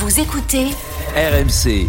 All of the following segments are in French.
Vous écoutez RMC.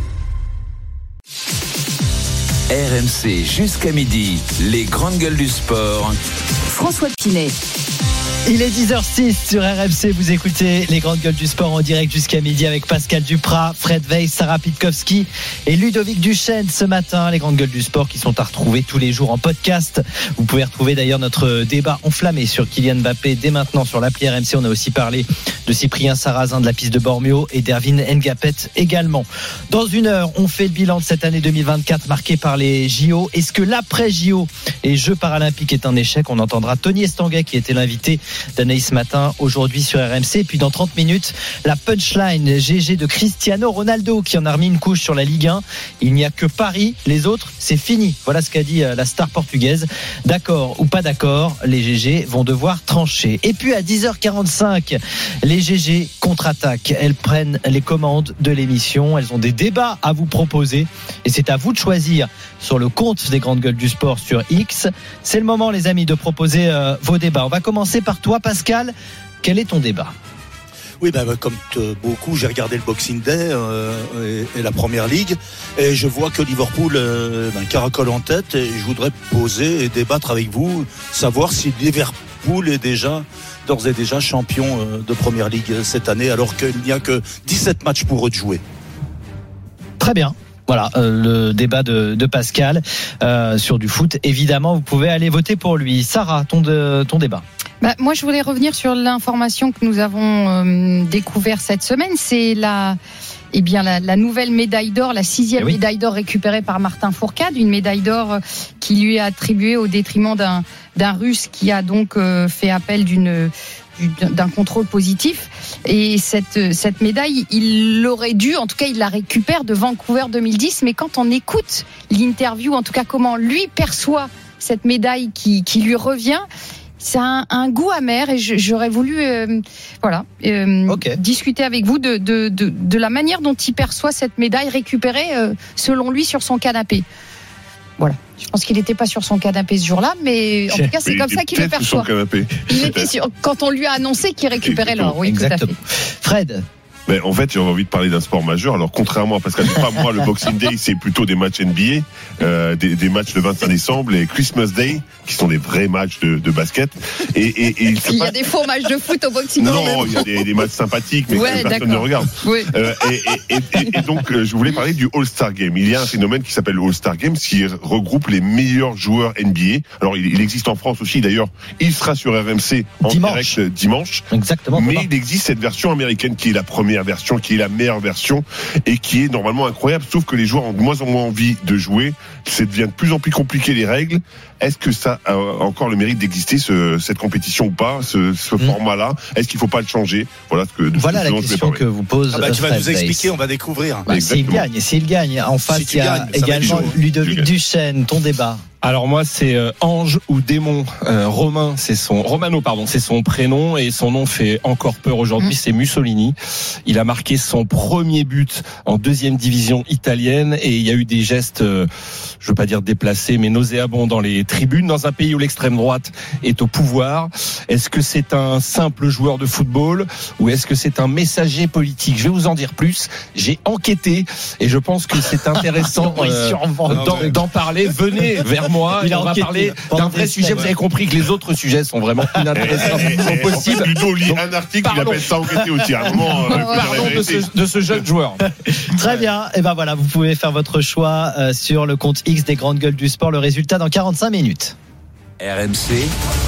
RMC jusqu'à midi, les grandes gueules du sport. François Pinet. Il est 10h06 sur RMC, vous écoutez les grandes gueules du sport en direct jusqu'à midi avec Pascal Duprat, Fred Weiss, Sarah Pitkowski et Ludovic Duchesne ce matin. Les grandes gueules du sport qui sont à retrouver tous les jours en podcast. Vous pouvez retrouver d'ailleurs notre débat enflammé sur Kylian Mbappé dès maintenant sur l'appli RMC. On a aussi parlé de Cyprien Sarrazin de la piste de Bormio et d'Erwin Ngapet également. Dans une heure, on fait le bilan de cette année 2024 marquée par les JO. Est-ce que l'après-JO et Jeux paralympiques est un échec? On entendra Tony Estanguet qui était l'invité d'Anaïs Matin aujourd'hui sur RMC. Et puis dans 30 minutes, la punchline GG de Cristiano Ronaldo qui en a remis une couche sur la Ligue 1. Il n'y a que Paris, les autres, c'est fini. Voilà ce qu'a dit la star portugaise. D'accord ou pas d'accord, les GG vont devoir trancher. Et puis à 10h45, les GG contre-attaquent. Elles prennent les commandes de l'émission. Elles ont des débats à vous proposer. Et c'est à vous de choisir sur le compte des grandes gueules du sport sur X. C'est le moment, les amis, de proposer vos débats. On va commencer par toi, Pascal. Quel est ton débat? Oui, comme beaucoup, j'ai regardé le Boxing Day et la Première Ligue, et je vois que Liverpool caracole en tête, et je voudrais poser et débattre avec vous, savoir si Liverpool est d'ores et déjà champion de Première Ligue cette année, alors qu'il n'y a que 17 matchs pour eux de jouer. Très bien. Voilà, le débat de Pascal sur du foot. Évidemment, vous pouvez aller voter pour lui. Sarah, ton débat. Moi, je voulais revenir sur l'information que nous avons découvert cette semaine. C'est la nouvelle médaille d'or, la 6e médaille d'or récupérée par Martin Fourcade, une médaille d'or qui lui est attribuée au détriment d'un Russe qui a donc fait appel d'un contrôle positif. Et cette médaille, il l'aurait dû, en tout cas il la récupère de Vancouver 2010, mais quand on écoute l'interview, en tout cas comment lui perçoit cette médaille qui lui revient, c'est un goût amer, et j'aurais voulu discuter avec vous de la manière dont il perçoit cette médaille récupérée selon lui sur son canapé. Voilà. Je pense qu'il n'était pas sur son canapé ce jour-là, mais en tout cas, c'est comme ça qu'il le perçoit. Il était quand on lui a annoncé qu'il récupérait l'or. Oui, exactement. Tout à fait. Fred. Mais en fait, j'ai envie de parler d'un sport majeur. Alors, contrairement à Pascal Duprat, moi, le Boxing Day, c'est plutôt des matchs NBA, des matchs le 25 décembre, les Christmas Day, qui sont des vrais matchs de basket. Et il y a des faux matchs de foot au Boxing Day. Non, il y a des matchs sympathiques, mais personne ne regarde. Oui. Et donc, je voulais parler du All-Star Game. Il y a un phénomène qui s'appelle le All-Star Game, qui regroupe les meilleurs joueurs NBA. Alors, il existe en France aussi, d'ailleurs. Il sera sur RMC en direct dimanche. Exactement. Mais il existe cette version américaine qui est la première version, qui est la meilleure version et qui est normalement incroyable, sauf que les joueurs ont de moins en moins envie de jouer. Ça devient de plus en plus compliqué, les règles. Est-ce que ça a encore le mérite d'exister, cette compétition ou pas, ce format-là? Est-ce qu'il ne faut pas le changer? Voilà la question que vous pose tu vas nous expliquer, on va découvrir. S'il gagne. En face, il y a également Ludovic Duchesne. Ton débat. Alors moi, c'est Ange ou Démon. Romano, c'est son prénom, et son nom fait encore peur aujourd'hui. C'est Mussolini. Il a marqué son premier but en 2e division italienne, et il y a eu des gestes, je veux pas dire déplacés, mais nauséabonds dans les tribunes, dans un pays où l'extrême droite est au pouvoir. Est-ce que c'est un simple joueur de football, ou est-ce que c'est un messager politique? Je vais vous en dire plus. J'ai enquêté, et je pense que c'est intéressant d'en parler. Venez vers moi. On va parler d'un vrai sujet. Vous avez compris que les autres sujets sont vraiment inintéressants au possible. Plutôt lit un article, il appelle ça enquêter aussi. Parlons de ce jeune joueur. Très bien. Et ben voilà, vous pouvez faire votre choix sur le compte X des grandes gueules du sport. Le résultat dans 45 minutes. RMC,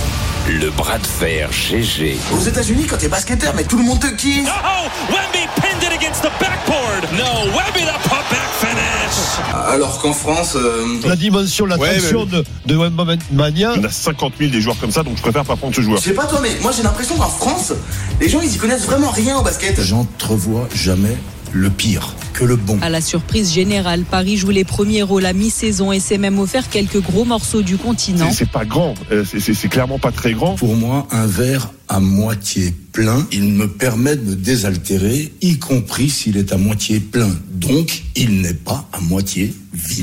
le bras de fer GG. Aux États-Unis, quand t'es basketteur, mais tout le monde te kiffe. Oh, Wemby pinned it against the backboard. No, Wemby the putback finish. Alors qu'en France, la dimension, l'attention de Wembanyama. Il y en a 50 000 des joueurs comme ça, donc je préfère pas prendre ce joueur. Je sais pas toi, mais moi j'ai l'impression qu'en France, les gens ils y connaissent vraiment rien au basket. J'entrevois jamais le pire que le bon. À la surprise générale, Paris joue les premiers rôles à mi-saison et s'est même offert quelques gros morceaux du continent. C'est pas grand, c'est clairement pas très grand. Pour moi, un verre à moitié plein, il me permet de me désaltérer, y compris s'il est à moitié plein. Donc, il n'est pas à moitié vide.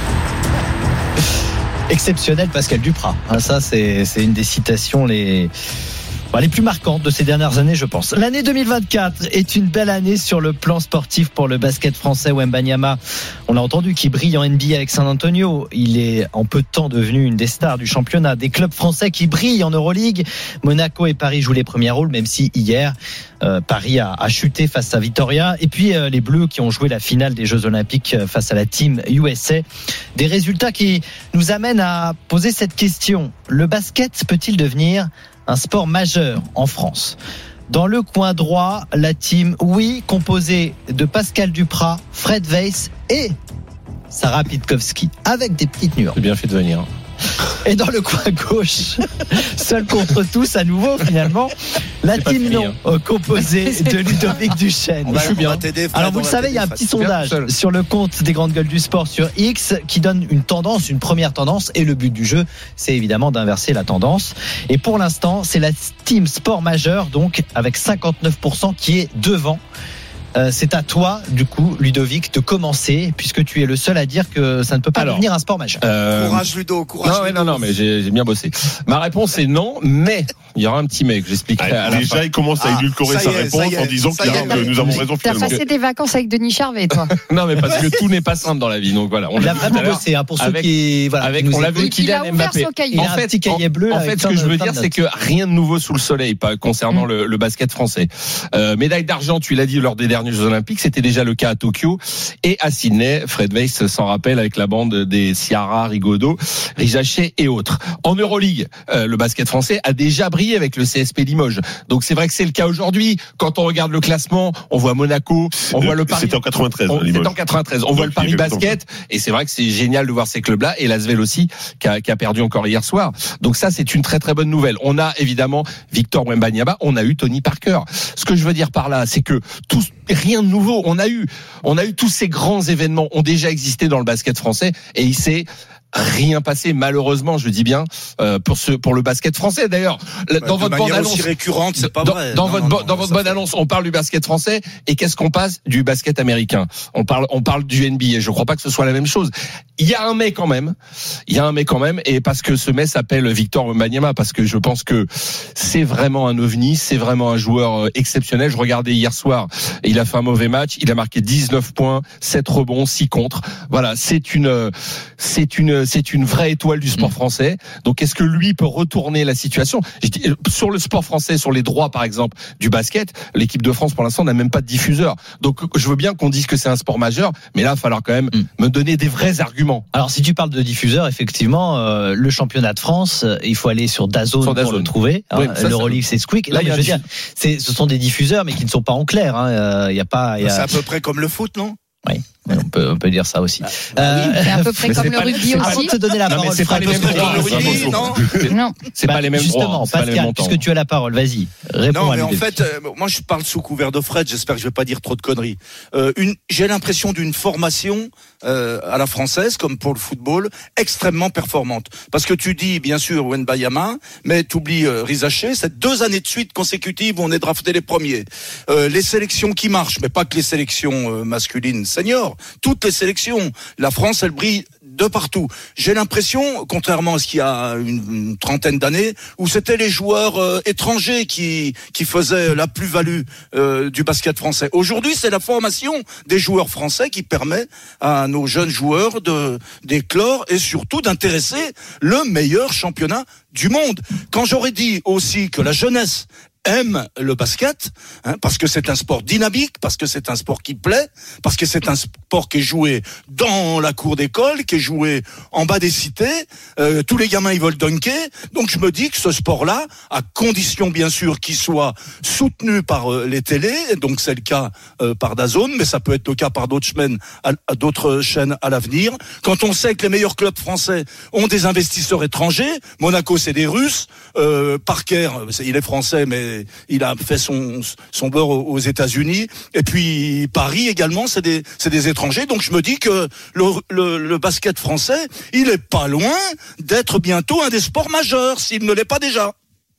Exceptionnel Pascal Duprat. Ça, c'est une des citations les les plus marquantes de ces dernières années, je pense. L'année 2024 est une belle année sur le plan sportif pour le basket français. Wembanyama, on l'a entendu, qui brille en NBA avec San Antonio. Il est en peu de temps devenu une des stars du championnat. Des clubs français qui brillent en Euroleague. Monaco et Paris jouent les premiers rôles, même si hier, Paris a chuté face à Vitoria. Et puis les Bleus qui ont joué la finale des Jeux Olympiques face à la team USA. Des résultats qui nous amènent à poser cette question. Le basket peut-il devenir un sport majeur en France? Dans le coin droit, la team oui, composée de Pascal Duprat, Fred Weiss et Sarah Pitkowski, avec des petites nuances. C'est bien fait de venir. Et dans le coin gauche, seul contre tous à nouveau finalement, la team non, composée de Ludovic Duchesne. Je suis bien. Alors vous le savez, il y a un petit sondage sur le compte des Grandes Gueules du Sport sur X qui donne une tendance, une première tendance, et le but du jeu, c'est évidemment d'inverser la tendance. Et pour l'instant, c'est la team sport majeur, donc avec 59% qui est devant. C'est à toi, du coup, Ludovic, de commencer, puisque tu es le seul à dire que ça ne peut pas devenir un sport majeur. Courage, Ludo, courage. Non, mais j'ai bien bossé. Ma réponse est non, mais il y aura un petit mais que j'expliquerai à la déjà, fin. il commence à édulcorer sa réponse en disant que nous avons raison T'as finalement. passé des vacances avec Denis Charvet, toi. Non, mais parce que tout n'est pas simple dans la vie. Donc voilà. Il a vraiment bossé, pour ceux qui, on l'a vu, Il a Kylian ouvert Mbappé. son cahier. En fait, un petit cahier bleu. En fait, ce que je veux dire, c'est que rien de nouveau sous le soleil, pas concernant le basket français. Médaille d'argent, tu l'as dit lors des derniers Jeux Olympiques, c'était déjà le cas à Tokyo et à Sydney. Fred Weiss s'en rappelle avec la bande des Ciara, Rigaudot, Rizaché et autres. En Euroleague, le basket français a déjà brillé avec le CSP Limoges. Donc c'est vrai que c'est le cas aujourd'hui. Quand on regarde le classement, on voit Monaco, on voit le Paris. C'était en 93. C'était en 93. On voit le Paris Basket et c'est vrai que c'est génial de voir ces clubs-là et l'Asvel aussi qui a perdu encore hier soir. Donc ça c'est une très très bonne nouvelle. On a évidemment Victor Wembanyama, on a eu Tony Parker. Ce que je veux dire par là, c'est que rien de nouveau. On a eu tous ces grands événements ont déjà existé dans le basket français et il s'est rien passé, malheureusement, je dis bien, pour le basket français. D'ailleurs, dans votre bande annonce aussi récurrente, c'est pas vrai. Dans votre bande annonce, on parle du basket français et qu'est-ce qu'on passe du basket américain? On parle du NBA. Je crois pas que ce soit la même chose. Il y a un mais quand même, et parce que ce mais s'appelle Victor Wembanyama, parce que je pense que c'est vraiment un ovni, c'est vraiment un joueur exceptionnel. Je regardais hier soir, il a fait un mauvais match, il a marqué 19 points, 7 rebonds, 6 contres. Voilà, c'est une vraie étoile du sport français. Donc est-ce que lui peut retourner la situation? Sur le sport français, sur les droits par exemple du basket, l'équipe de France pour l'instant n'a même pas de diffuseur. Donc je veux bien qu'on dise que c'est un sport majeur, mais là il va falloir quand même me donner des vrais arguments. Alors si tu parles de diffuseur, effectivement, le championnat de France, il faut aller sur DAZN pour le trouver. Oui, l'Euroleague c'est Squeak. Là, je veux dire, ce sont des diffuseurs mais qui ne sont pas en clair. Il y a pas. C'est à peu près comme le foot, non? Oui, on peut dire ça aussi. C'est à peu près comme le rugby aussi. Avant de te donner la parole, c'est pas les mêmes droits. Non. C'est pas les mêmes droits. Justement, Pascal, puisque tu as la parole, vas-y. Réponds. Non, mais en fait, moi je parle sous couvert de Fred. J'espère que je vais pas dire trop de conneries. J'ai l'impression d'une formation à la française, comme pour le football, extrêmement performante. Parce que tu dis bien sûr Wembanyama, mais tu oublies Rizaché. C'est 2 années de suite consécutives où on est drafté les premiers. Les sélections qui marchent, mais pas que les sélections masculines seniors, toutes les sélections. La France, elle brille de partout. J'ai l'impression, contrairement à ce qu'il y a une trentaine d'années, où c'était les joueurs étrangers qui faisaient la plus-value du basket français. Aujourd'hui, c'est la formation des joueurs français qui permet à nos jeunes joueurs d'éclore et surtout d'intéresser le meilleur championnat du monde. Quand j'aurais dit aussi que la jeunesse aime le basket, parce que c'est un sport dynamique, parce que c'est un sport qui plaît, parce que c'est un sport qui est joué dans la cour d'école, qui est joué en bas des cités, tous les gamins ils veulent dunker, donc je me dis que ce sport-là, à condition bien sûr qu'il soit soutenu par les télés, donc c'est le cas par DAZN, mais ça peut être le cas par d'autres chaînes à l'avenir, quand on sait que les meilleurs clubs français ont des investisseurs étrangers, Monaco c'est des Russes, Parker, il est français mais il a fait son beurre aux États-Unis. Et puis Paris également, c'est des étrangers. Donc je me dis que le basket français, il est pas loin d'être bientôt un des sports majeurs, s'il ne l'est pas déjà.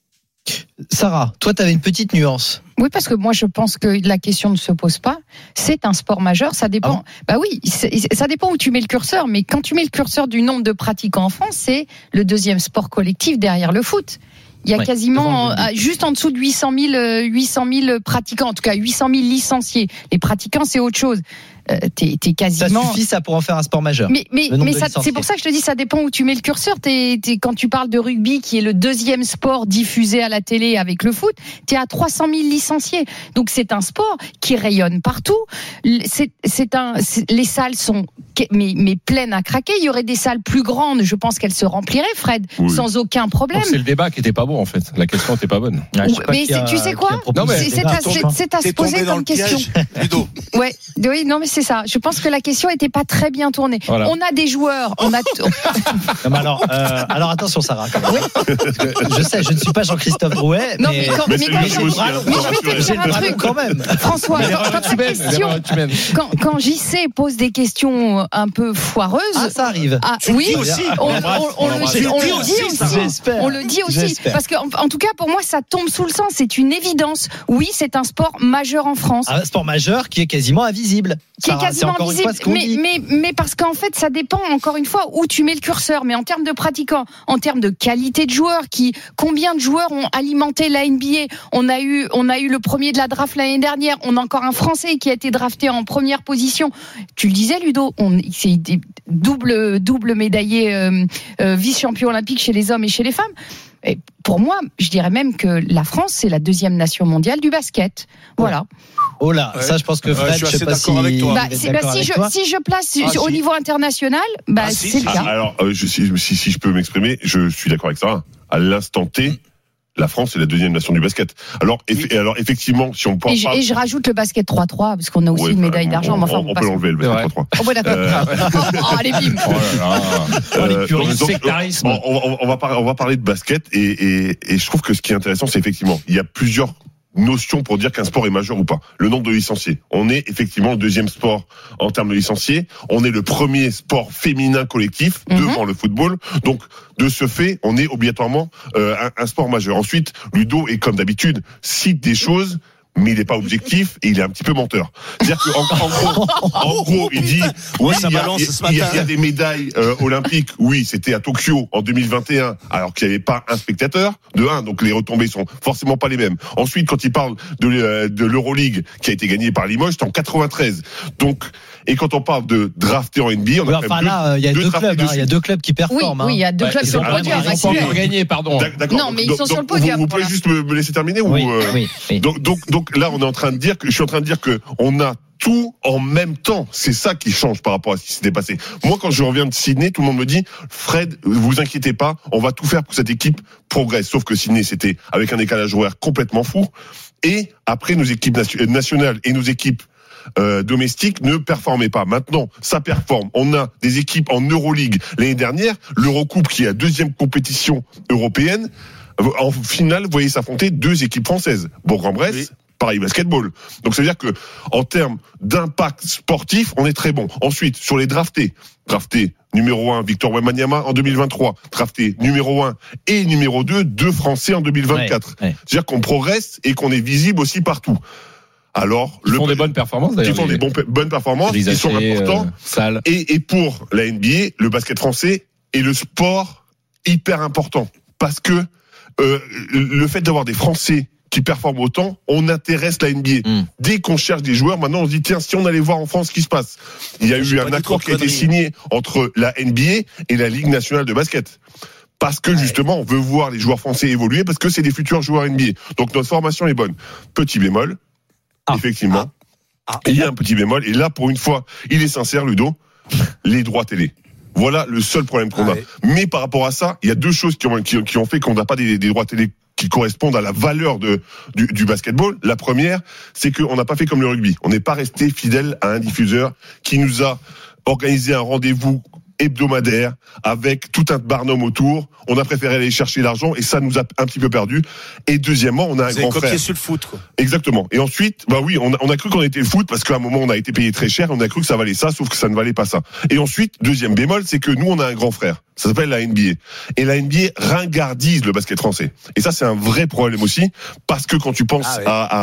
Sarah, toi, tu avais une petite nuance. Oui, parce que moi, je pense que la question ne se pose pas. C'est un sport majeur, ça dépend. Bah oui, ça dépend où tu mets le curseur. Mais quand tu mets le curseur du nombre de pratiquants en France, c'est le 2e sport collectif derrière le foot. Il y a quasiment juste en dessous de 800 000 pratiquants, en tout cas 800 000 licenciés. Les pratiquants, c'est autre chose. T'es quasiment. Ça suffit, ça, pour en faire un sport majeur. Mais c'est pour ça que je te dis, ça dépend où tu mets le curseur. Quand tu parles de rugby, qui est le deuxième sport diffusé à la télé avec le foot, t'es à 300 000 licenciés. Donc c'est un sport qui rayonne partout. Les salles sont mais pleines à craquer. Il y aurait des salles plus grandes. Je pense qu'elles se rempliraient, Fred, sans aucun problème. Donc c'est le débat qui était pas bon en fait. La question était pas bonne. Mais tu sais quoi ? C'est à se poser comme question. Ouais. Oui, non mais c'est ça. Je pense que la question était pas très bien tournée. Voilà. On a des joueurs, non, mais alors attention Sarah. Je sais, je ne suis pas Jean-Christophe Drouet. Non mais je vais te dire un truc quand même. François, quand JC pose des questions un peu foireuses. Ça arrive. Oui, on le dit aussi. Parce que en tout cas pour moi ça tombe sous le sens. C'est une évidence. Oui, c'est un sport majeur en France. Un sport majeur qui est quasiment invisible. Qui est quasiment invisible, mais parce qu'en fait, ça dépend encore une fois où tu mets le curseur. Mais en termes de pratiquants, en termes de qualité de joueurs, combien de joueurs ont alimenté la NBA ? On a eu le premier de la draft l'année dernière. On a encore un Français qui a été drafté en première position. Tu le disais, Ludo, c'est double médaillé vice-champion olympique chez les hommes et chez les femmes. Et pour moi, je dirais même que la France, c'est la deuxième nation mondiale du basket. Voilà. Oh là, ça je pense que Fred, je sais pas si avec toi. Si je place au niveau international, c'est le cas. Alors, si je peux m'exprimer, je suis d'accord avec ça. À l'instant T, la France est la deuxième nation du basket. Alors effectivement, si on parle et je rajoute le basket 3-3 parce qu'on a aussi une médaille d'argent. On peut l'enlever le basket 3-3. Oh d'accord. Allez bim. On va parler de basket et je trouve que ce qui est intéressant, c'est effectivement il y a plusieurs notions pour dire qu'un sport est majeur ou pas. Le nombre de licenciés. On est effectivement le deuxième sport en termes de licenciés. On est le premier sport féminin collectif devant le football. Donc, de ce fait, on est obligatoirement un sport majeur. Ensuite, Ludo est comme d'habitude cite des choses, mais il n'est pas objectif et il est un petit peu menteur. C'est-à-dire qu'en gros, il dit oui, il y a des médailles olympiques. Oui, c'était à Tokyo en 2021, alors qu'il n'y avait pas un spectateur. De 1, donc les retombées sont forcément pas les mêmes. Ensuite, quand il parle de l'Euroleague qui a été gagnée par Limoges, c'est en 93. Donc, et quand on parle de drafter en NBA, on a il y a deux clubs. Il y a deux clubs qui performent. Oui, il y a deux clubs sur le podium. Ils sont pas gagnés, pardon. D'accord. Non, mais ils sont sur le podium. Vous pouvez juste me laisser terminer oui. Donc là, je suis en train de dire que on a tout en même temps. C'est ça qui change par rapport à ce qui s'était passé. Moi, quand je reviens de Sydney, tout le monde me dit Fred, vous inquiétez pas, on va tout faire pour que cette équipe progresse. Sauf que Sydney, c'était avec un décalage horaire complètement fou. Et après, nos équipes nationales et nos équipes domestiques ne performaient pas. Maintenant, ça performe. On a des équipes en Euroleague. L'année dernière, l'Eurocoupe, qui est la deuxième compétition européenne, en finale, vous voyez s'affronter deux équipes françaises. Bourg-en-Bresse, Paris Basketball. Donc, ça veut dire que, en termes d'impact sportif, on est très bon. Ensuite, sur les draftés. Drafté numéro 1, Victor Wembanyama en 2023. Drafté numéro 1 et numéro 2, deux Français en 2024. C'est-à-dire qu'on progresse et qu'on est visible aussi partout. Alors, ils font des bonnes performances d'ailleurs. Ils font des bonnes performances, ils sont importants. Et pour la NBA, le basket français est le sport hyper important. Parce que le fait d'avoir des Français qui performent autant, on intéresse la NBA. Dès qu'on cherche des joueurs, maintenant on se dit tiens, si on allait voir en France ce qui se passe. Il y a eu un accord qui a été signé entre la NBA et la Ligue nationale de basket. Parce que justement, on veut voir les joueurs français évoluer, parce que c'est des futurs joueurs NBA. Donc notre formation est bonne. Petit bémol, effectivement. Il y a un petit bémol, et là, pour une fois, il est sincère, Ludo, les droits télé. Voilà le seul problème qu'on a. Mais par rapport à ça, il y a deux choses qui ont fait qu'on n'a pas des droits télé qui correspondent à la valeur du basketball. La première, c'est qu'on n'a pas fait comme le rugby. On n'est pas resté fidèle à un diffuseur qui nous a organisé un rendez-vous hebdomadaire avec tout un barnum autour. On a préféré aller chercher l'argent et ça nous a un petit peu perdu. Et deuxièmement, on a un grand frère. Sur le foot, quoi. Exactement. Et ensuite, on a cru qu'on était le foot parce qu'à un moment on a été payé très cher. On a cru que ça valait ça, sauf que ça ne valait pas ça. Et ensuite, deuxième bémol, c'est que nous on a un grand frère. Ça s'appelle la NBA. Et la NBA ringardise le basket français. Et ça, c'est un vrai problème aussi, parce que quand tu penses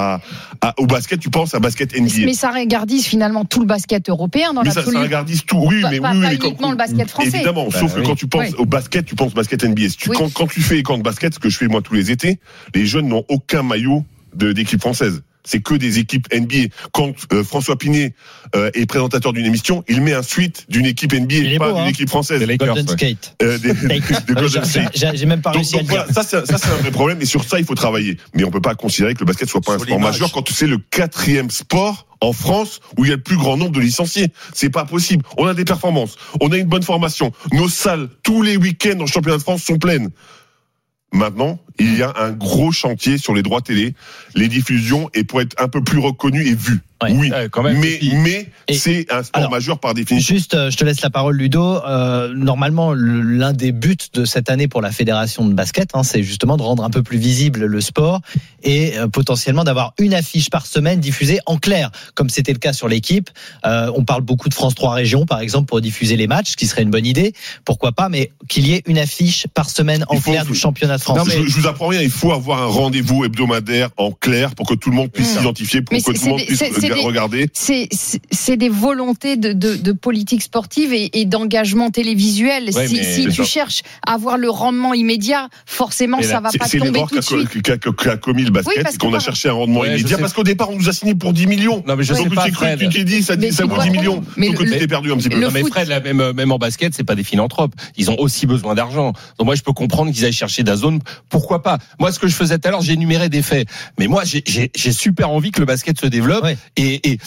au basket, tu penses à basket NBA. Mais ça ringardise finalement tout le basket européen dans l'absolu. Ça ringardise tout, oui, mais pas uniquement le basket basket français. Évidemment, sauf que quand tu penses au basket, tu penses basket NBA. Quand tu fais les camps de basket, ce que je fais moi tous les étés, les jeunes n'ont aucun maillot d'équipe française. C'est que des équipes NBA. Quand François Pinet est présentateur d'une émission, il met un suite d'une équipe NBA, pas d'une équipe française. Des Golden Skate. De Golden State. J'ai même pas réussi à le dire. Ça, c'est un vrai problème, et sur ça, il faut travailler. Mais on peut pas considérer que le basket soit pas un sport majeur quand c'est le 4e sport en France où il y a le plus grand nombre de licenciés. C'est pas possible. On a des performances, on a une bonne formation. Nos salles, tous les week-ends en championnat de France sont pleines. Maintenant, il y a un gros chantier sur les droits télé, les diffusions, et pour être un peu plus reconnu et vu. Ouais, oui, quand même, mais c'est un sport majeur par définition. Juste, je te laisse la parole, Ludo. Normalement, l'un des buts de cette année pour la fédération de basket, c'est justement de rendre un peu plus visible le sport et potentiellement d'avoir une affiche par semaine diffusée en clair, comme c'était le cas sur l'équipe. On parle beaucoup de France 3 Régions, par exemple, pour diffuser les matchs, ce qui serait une bonne idée. Pourquoi pas, mais qu'il y ait une affiche par semaine en clair du championnat de France. Non, mais je vous apprends rien. Il faut avoir un rendez-vous hebdomadaire en clair pour que tout le monde puisse s'identifier, pour que tout le monde puisse regarder. C'est des volontés de politique sportive et d'engagement télévisuel. Si tu cherches à avoir le rendement immédiat, forcément, ça va pas tomber tout de suite. C'est l'erreur qu'a commis le basket, c'est qu'on a cherché un rendement immédiat, parce qu'au départ, on nous a signé pour 10 millions. Non, mais je sais pas, Fred. Tu t'es dit, ça vaut 10 millions. Donc tu t'es perdu un petit peu. Non, mais Fred, même en basket, c'est pas des philanthropes. Ils ont aussi besoin d'argent. Donc moi, je peux comprendre qu'ils aillent chercher DAZN. Pourquoi pas? Moi, ce que je faisais tout à l'heure, j'ai énuméré des faits. Mais moi, j'ai super envie que le basket se développe et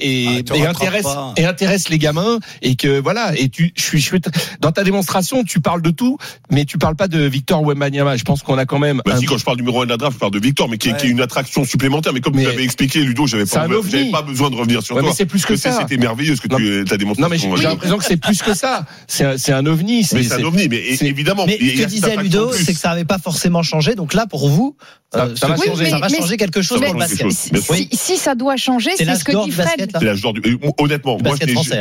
intéresse les gamins, et que voilà. Et je suis dans ta démonstration, tu parles de tout, mais tu parles pas de Victor Wembanyama. Je pense qu'on a quand même. Si, quand je parle du numéro 1 de la draft, je parle de Victor, mais qui est une attraction supplémentaire. Mais comme tu l'avais expliqué, Ludo, j'avais pas besoin de revenir sur toi. Mais c'est plus que ça. C'était merveilleux ce que ta démonstration. Non, mais j'ai l'impression que c'est plus que ça. C'est un ovni. Mais c'est un ovni. Mais évidemment. Mais ce que disait Ludo, c'est que ça n'avait pas forcément changé. Donc là, pour vous, ça va changer quelque chose pour le basket. Si ça doit changer, c'est ce que dit Fred. C'est l'âge d'or honnêtement, moi,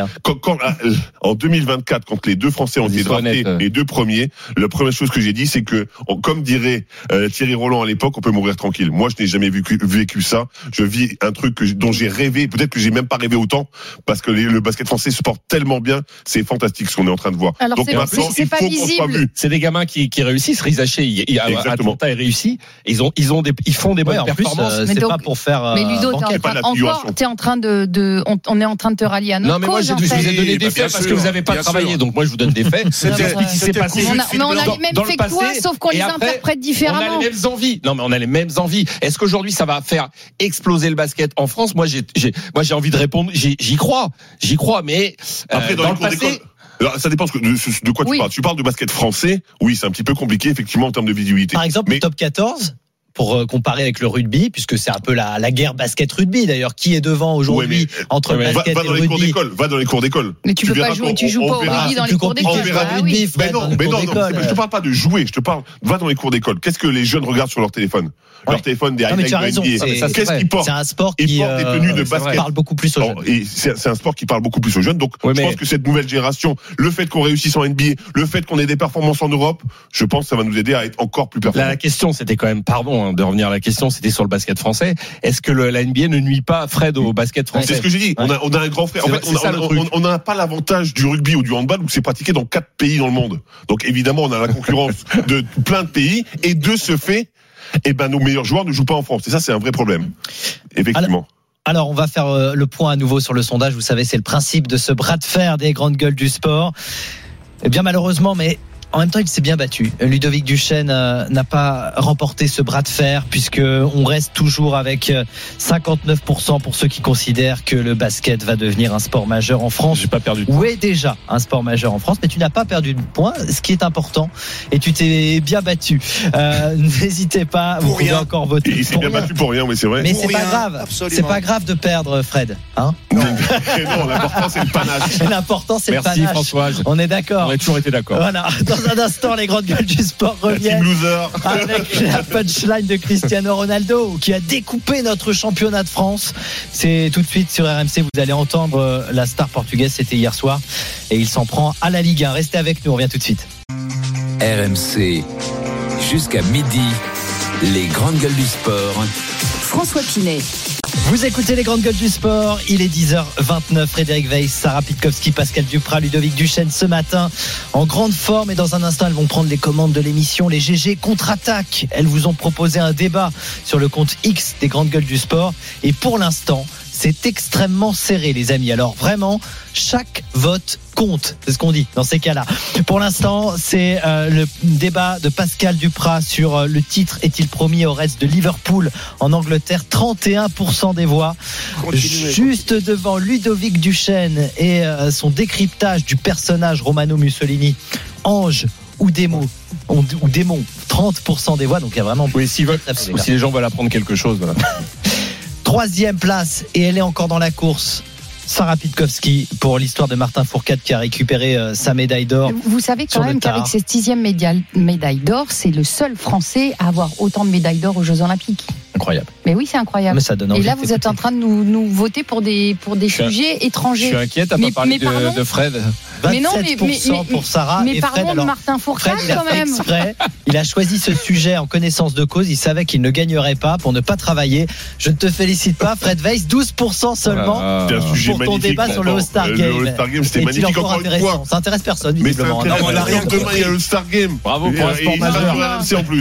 en 2024, quand les deux Français ont été draftés, les deux premiers, la première chose que j'ai dit, c'est que, comme dirait Thierry Roland à l'époque, on peut mourir tranquille. Moi, je n'ai jamais vécu ça. Je vis un truc dont j'ai rêvé. Peut-être que j'ai même pas rêvé autant, parce que le basket français se porte tellement bien. C'est fantastique ce qu'on est en train de voir. Alors, donc maintenant, il faut qu'on soit vu. C'est des gamins qui réussissent. Rizaché, Atlanta est réussi. Ils font des bonnes performances. C'est pas pour faire. Mais Ludo, t'es en train de on est en train de te rallier à notre cause. Non, mais moi, je vous ai donné des faits parce que vous n'avez pas travaillé. Donc, moi, je vous donne des faits. C'est ce qui s'est passé. Mais on a les mêmes faits que toi, sauf qu'on les interprète différemment. On a les mêmes envies. Non, mais on a les mêmes envies. Est-ce qu'aujourd'hui, ça va faire exploser le basket en France? Moi, j'ai envie de répondre. J'y crois. Mais après, dans le passé. Alors, ça dépend de quoi tu parles. Tu parles de basket français. Oui, c'est un petit peu compliqué, effectivement, en termes de visibilité. Par exemple, le top 14, pour comparer avec le rugby, puisque c'est un peu la guerre basket-rugby d'ailleurs. Qui est devant aujourd'hui entre le basket et le rugby? Va dans les cours d'école. Mais tu peux pas jouer, tu joues pas au rugby dans les cours d'école. Mais non, je te parle pas de jouer, je te parle, va dans les cours d'école. Qu'est-ce que les jeunes regardent sur leur téléphone? Leur téléphone, des highlights de NBA. Qu'est-ce qu'ils portent? C'est un sport qui portent des tenues de basket. Parle beaucoup plus aux jeunes. Et c'est un sport qui parle beaucoup plus aux jeunes. Donc, je pense que cette nouvelle génération, le fait qu'on réussisse en NBA, le fait qu'on ait des performances en Europe, je pense que ça va nous aider à être encore plus performants. La question, c'était quand même, de revenir à la question, c'était sur le basket français. Est-ce que la NBA ne nuit pas, Fred, au basket français? C'est ce que j'ai dit. On a un grand frère. En fait, on n'a pas l'avantage du rugby ou du handball où c'est pratiqué dans 4 pays dans le monde. Donc, évidemment, on a la concurrence de plein de pays, et de ce fait, nos meilleurs joueurs ne jouent pas en France. Et ça, c'est un vrai problème. Effectivement. Alors, on va faire le point à nouveau sur le sondage. Vous savez, c'est le principe de ce bras de fer des grandes gueules du sport. Eh bien, malheureusement, mais en même temps, il s'est bien battu. Ludovic Duchesne n'a pas remporté ce bras de fer, puisque on reste toujours avec 59% pour ceux qui considèrent que le basket va devenir un sport majeur en France. J'ai pas perdu de point. Ou est déjà un sport majeur en France, mais tu n'as pas perdu de points, ce qui est important. Et tu t'es bien battu. N'hésitez pas, vous pouvez encore voter. Il s'est bien battu pour rien, mais c'est vrai. Mais c'est pas grave. Absolument. C'est pas grave de perdre, Fred. Hein? Non, l'important c'est le panache. L'important c'est le panache. Merci Françoise. On est d'accord. On a toujours été d'accord. Voilà. Dans un instant, les grandes gueules du sport reviennent avec la punchline de Cristiano Ronaldo qui a découpé notre championnat de France. C'est tout de suite sur RMC. Vous allez entendre la star portugaise, c'était hier soir, et il s'en prend à la Ligue 1. Restez avec nous, on revient tout de suite. RMC, jusqu'à midi, les grandes gueules du sport. François Pinet. Vous écoutez les grandes gueules du sport, il est 10h29, Frédéric Weiss, Sarah Pitkowski, Pascal Duprat, Ludovic Duchesne ce matin en grande forme et dans un instant elles vont prendre les commandes de l'émission. Les GG contre-attaque, elles vous ont proposé un débat sur le compte X des grandes gueules du sport et pour l'instant c'est extrêmement serré les amis, alors vraiment chaque vote compte, c'est ce qu'on dit dans ces cas-là. Pour l'instant c'est le débat de Pascal Duprat sur le titre est-il promis au reste de Liverpool en Angleterre, 31% des voix. Juste devant Ludovic Duchesne et son décryptage du personnage Romano Mussolini, ange ou démon, 30% des voix, donc il y a vraiment... Oui, si les gens veulent apprendre quelque chose, voilà. Troisième place, et elle est encore dans la course, Sarah Pitkowski, pour l'histoire de Martin Fourcade qui a récupéré sa médaille d'or. Vous savez quand même qu'avec cette 6e médaille d'or, c'est le seul Français à avoir autant de médailles d'or aux Jeux Olympiques. Incroyable. Mais oui, c'est incroyable. Mais ça donne envie. Et là, vous êtes en train de nous voter pour des sujets étrangers. Je suis inquiet, t'as pas parlé de Fred. 27% pour Sarah. Mais et Fred, pardon, alors, Martin Fourcade, Fred, quand même. Exprès, il a choisi ce sujet en connaissance de cause. Il savait qu'il ne gagnerait pas pour ne pas travailler. Je ne te félicite pas, Fred Weiss. 12% seulement pour ton débat sur le All-Star Game. Le All-Star Game, c'était magnifique encore une fois. Ça intéresse personne, mais visiblement. Mais on n'a rien demain, il y a le All-Star Game. Bravo pour un sport majeur. C'est en plus.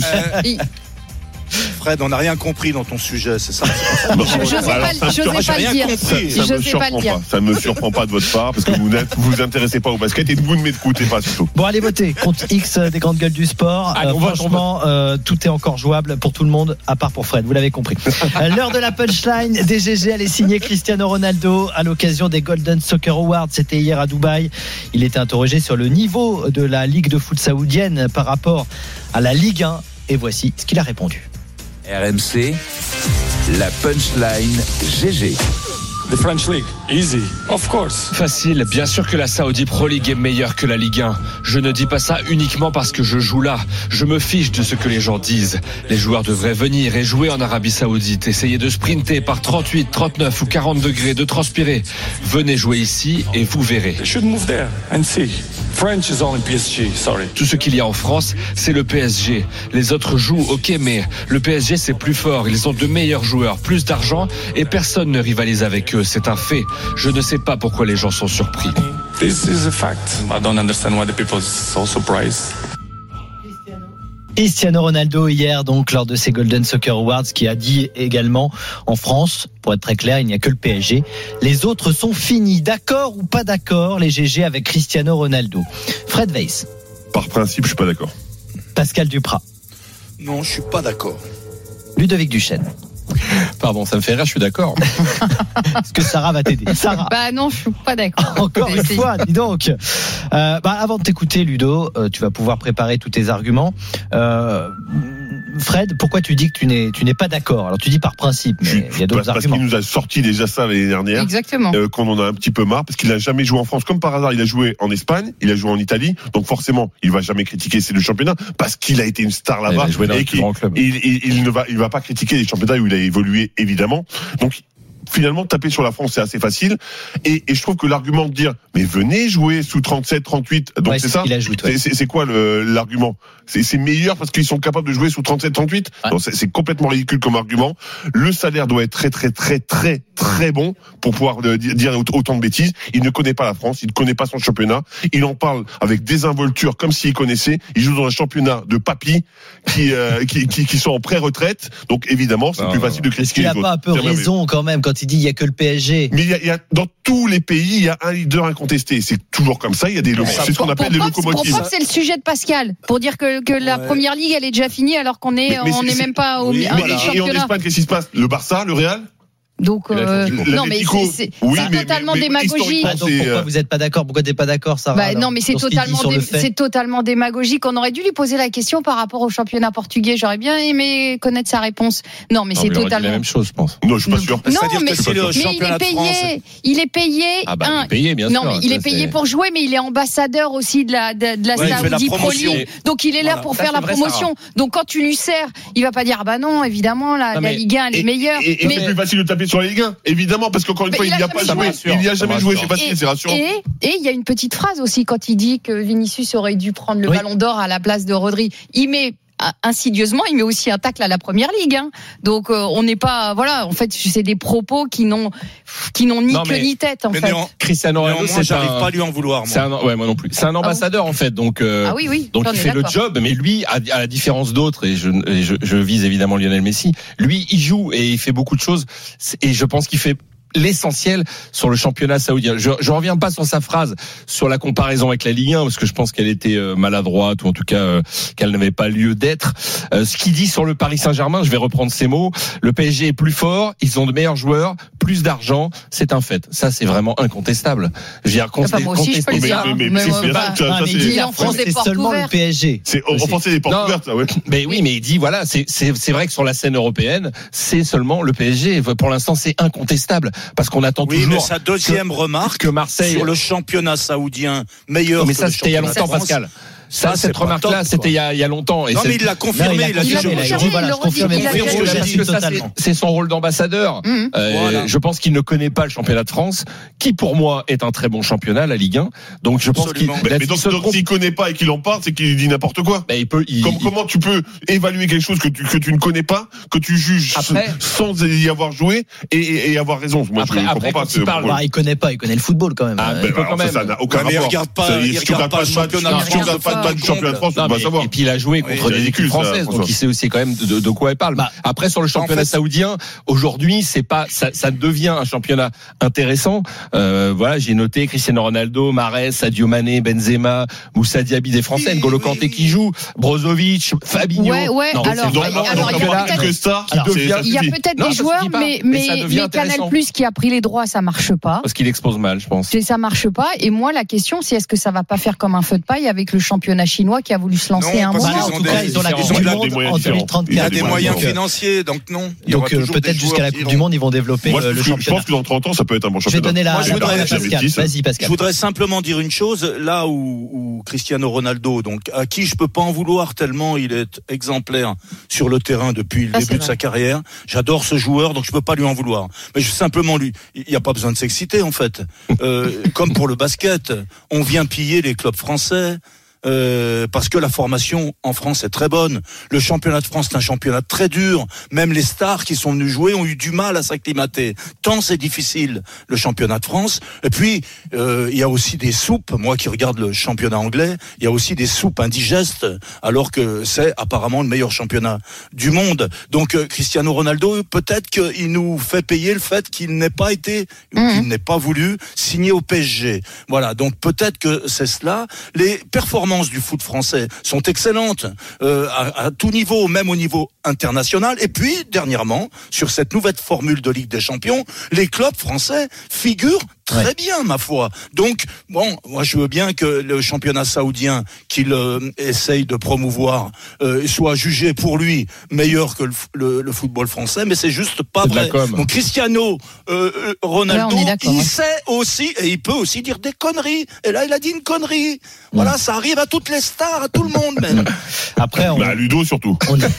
Fred, on n'a rien compris dans ton sujet, c'est ça? Je n'osais pas le dire. Ça ne me surprend pas de votre part parce que vous vous intéressez pas au basket et vous ne m'écoutez pas surtout. Bon, allez voter compte X des grandes gueules du sport. Franchement, tout est encore jouable pour tout le monde à part pour Fred, vous l'avez compris. L'heure de la punchline des GG, elle est signée Cristiano Ronaldo à l'occasion des Golden Soccer Awards. C'était hier à Dubaï. Il était interrogé sur le niveau de la Ligue de foot saoudienne par rapport à la Ligue 1 et voici ce qu'il a répondu. RMC, la punchline GG. The French League, easy, of course. Facile, bien sûr que la Saudi Pro League est meilleure que la Ligue 1. Je ne dis pas ça uniquement parce que je joue là. Je me fiche de ce que les gens disent. Les joueurs devraient venir et jouer en Arabie Saoudite, essayer de sprinter par 38, 39 ou 40 degrés, de transpirer. Venez jouer ici et vous verrez. They should move there and see. French is only PSG, sorry. Tout ce qu'il y a en France, c'est le PSG. Les autres jouent, ok, mais le PSG c'est plus fort. Ils ont de meilleurs joueurs, plus d'argent et personne ne rivalise avec eux. C'est un fait. Je ne sais pas pourquoi les gens sont surpris. This is a fact. I don't understand why the people are so surprised. Cristiano Ronaldo hier donc lors de ces Golden Soccer Awards qui a dit également en France, pour être très clair, il n'y a que le PSG. Les autres sont finis. D'accord ou pas d'accord les GG avec Cristiano Ronaldo? Fred Weiss. Par principe, je suis pas d'accord. Pascal Duprat. Non, je suis pas d'accord. Ludovic Duchesne. Pardon, ça me fait rire, je suis d'accord. Est-ce que Sarah va t'aider? Sarah. Bah non, je suis pas d'accord. Encore une fois, dis donc. Avant de t'écouter, Ludo, tu vas pouvoir préparer tous tes arguments. Fred, pourquoi tu dis que tu n'es pas d'accord? Alors tu dis par principe, mais il y a d'autres arguments. Parce qu'il nous a sorti déjà ça l'année dernière. Exactement. Qu'on en a un petit peu marre, parce qu'il n'a jamais joué en France. Comme par hasard, il a joué en Espagne, il a joué en Italie, donc forcément, il va jamais critiquer ces deux championnats, parce qu'il a été une star là-bas. Il ne va pas critiquer les championnats où il a évolué, évidemment. Donc finalement, taper sur la France, c'est assez facile. Et je trouve que l'argument de dire, mais venez jouer sous 37, 38, donc c'est ça. C'est quoi l'argument? C'est meilleur parce qu'ils sont capables de jouer sous 37, 38. Ouais. Non, c'est complètement ridicule comme argument. Le salaire doit être très, très, très, très, très bon pour pouvoir dire autant de bêtises. Il ne connaît pas la France, il ne connaît pas son championnat. Il en parle avec désinvolture comme s'il connaissait. Il joue dans un championnat de papis qui sont en pré-retraite. Donc évidemment, c'est plus facile de critiquer les autres. Est-ce qu'il n'a pas un peu raison quand même quand il dit il y a que le PSG? Mais il y a dans tous les pays, il y a un leader incontesté. C'est toujours comme ça. Il y a des c'est ce qu'on appelle les locomotives. Pour c'est le sujet de Pascal pour dire que la première ligue elle est déjà finie alors qu'on est même pas au milieu du championnat. Et en Espagne, qu'est-ce qui se passe? Le Barça, le Real? Donc non mais c'est totalement démagogique. Pourquoi vous n'êtes pas d'accord? Pourquoi t'es pas d'accord, Sarah? Non mais c'est totalement démagogique. On aurait dû lui poser la question par rapport au championnat portugais. J'aurais bien aimé connaître sa réponse. Non mais c'est totalement la même chose, je pense. Non, je suis pas sûr. Non mais il est payé. Ah bah il est payé bien sûr. Non mais il est payé pour jouer, mais il est ambassadeur aussi de la Saudi Pro League. Donc il est là pour faire la promotion. Donc quand tu lui sers, il va pas dire ah bah non évidemment la Ligue 1 elle est meilleure. Et c'est plus facile de taper sur la Ligue 1, évidemment, parce qu'encore une fois, il n'y a pas joué. Il n'y a jamais joué, c'est facile, c'est rassurant. Et il y a une petite phrase aussi quand il dit que Vinicius aurait dû prendre le ballon d'or à la place de Rodri. Il met insidieusement, il met aussi un tacle à la première ligue. Hein. Donc, on n'est pas, voilà, en fait, c'est des propos qui n'ont ni queue ni tête, en fait. Cristiano Ronaldo, j'arrive pas à lui en vouloir. Moi non plus. C'est un ambassadeur, en fait. Donc, oui. Donc il fait le job, mais lui, à la différence d'autres, et je vise évidemment Lionel Messi, lui, il joue et il fait beaucoup de choses, et je pense qu'il fait l'essentiel sur le championnat saoudien. Je reviens pas sur sa phrase sur la comparaison avec la Ligue 1 parce que je pense qu'elle était maladroite ou en tout cas qu'elle n'avait pas lieu d'être. Ce qu'il dit sur le Paris Saint-Germain, je vais reprendre ses mots, le PSG est plus fort, ils ont de meilleurs joueurs, plus d'argent, c'est un fait. Ça c'est vraiment incontestable. Je veux dire moi aussi je peux le dire. Il enfonce des portes seulement ouvertes. Le PSG. C'est enfoncer des portes ouvertes, ouais. Mais oui, mais il dit voilà, c'est vrai que sur la scène européenne, c'est seulement le PSG. Pour l'instant, c'est incontestable. Parce qu'on attend toujours. Oui, mais sa deuxième remarque que Marseille sur le championnat saoudien meilleur. Mais ça, c'était il y a longtemps, Pascal. Ça, cette remarque-là, c'était il y a longtemps. Non, mais il l'a confirmé. Il a dit, c'est son rôle d'ambassadeur. Je pense qu'il ne connaît pas le championnat de France, qui pour moi est un très bon championnat, la Ligue 1. Donc je pense qu'il. Mais donc s'il connaît pas et qu'il en parle, c'est qu'il dit n'importe quoi. Comment tu peux évaluer quelque chose que tu ne connais pas, que tu juges sans y avoir joué et avoir raison. Moi, je comprends pas. Il connaît pas, il connaît le football quand même. Ça n'a aucun rapport. Il regarde pas le championnat de France. Du championnat de France, on va savoir. Et puis il a joué contre des équipes françaises, donc il sait aussi quand même de quoi il parle. Après sur le championnat saoudien, aujourd'hui c'est pas ça devient un championnat intéressant. Voilà, j'ai noté Cristiano Ronaldo, Mahrez, Sadio Mané, Benzema, Moussa Diaby des Français, N'Golo Kanté qui joue, Brozovic, Fabinho. Ouais. Alors il y a peut-être des joueurs, mais Canal+ qui a pris les droits, ça marche pas. Parce qu'il expose mal, je pense. Ça marche pas. Et moi la question c'est est-ce que ça va pas faire comme un feu de paille avec le championnat chinois qui a voulu se lancer un moment. En tout cas, ils ont la Coupe du Monde en 2034. Il y a des moyens financiers, donc non. Donc peut-être jusqu'à la Coupe du Monde, ils vont développer le championnat. Je pense que dans 30 ans, ça peut être un bon championnat. Je vais donner la parole à Pascal. Vas-y, Pascal. Je voudrais simplement dire une chose, là où Cristiano Ronaldo, donc à qui je peux pas en vouloir tellement il est exemplaire sur le terrain depuis le début de sa carrière. J'adore ce joueur, donc je peux pas lui en vouloir. Mais simplement lui, il n'y a pas besoin de s'exciter en fait. Comme pour le basket, on vient piller les clubs français. Parce que la formation en France est très bonne. Le championnat de France est un championnat très dur. Même les stars qui sont venues jouer ont eu du mal à s'acclimater. Tant c'est difficile, le championnat de France. Et puis, il y a aussi des soupes. Moi qui regarde le championnat anglais, il y a aussi des soupes indigestes, alors que c'est apparemment le meilleur championnat du monde. Donc, Cristiano Ronaldo, peut-être qu'il nous fait payer le fait qu'il n'ait pas été, qu'il n'ait pas voulu signer au PSG. Voilà. Donc, peut-être que c'est cela. Les performances du foot français sont excellentes à tout niveau, même au niveau international. Et puis, dernièrement, sur cette nouvelle formule de Ligue des Champions, les clubs français figurent très bien, ma foi. Donc, bon, moi je veux bien que le championnat saoudien qu'il essaye de promouvoir soit jugé pour lui meilleur que le football français, mais c'est juste pas vrai. Donc Cristiano Ronaldo, il sait aussi, et il peut aussi dire des conneries. Et là, il a dit une connerie. Voilà, ça arrive à toutes les stars, à tout le monde même. Après, Ludo surtout.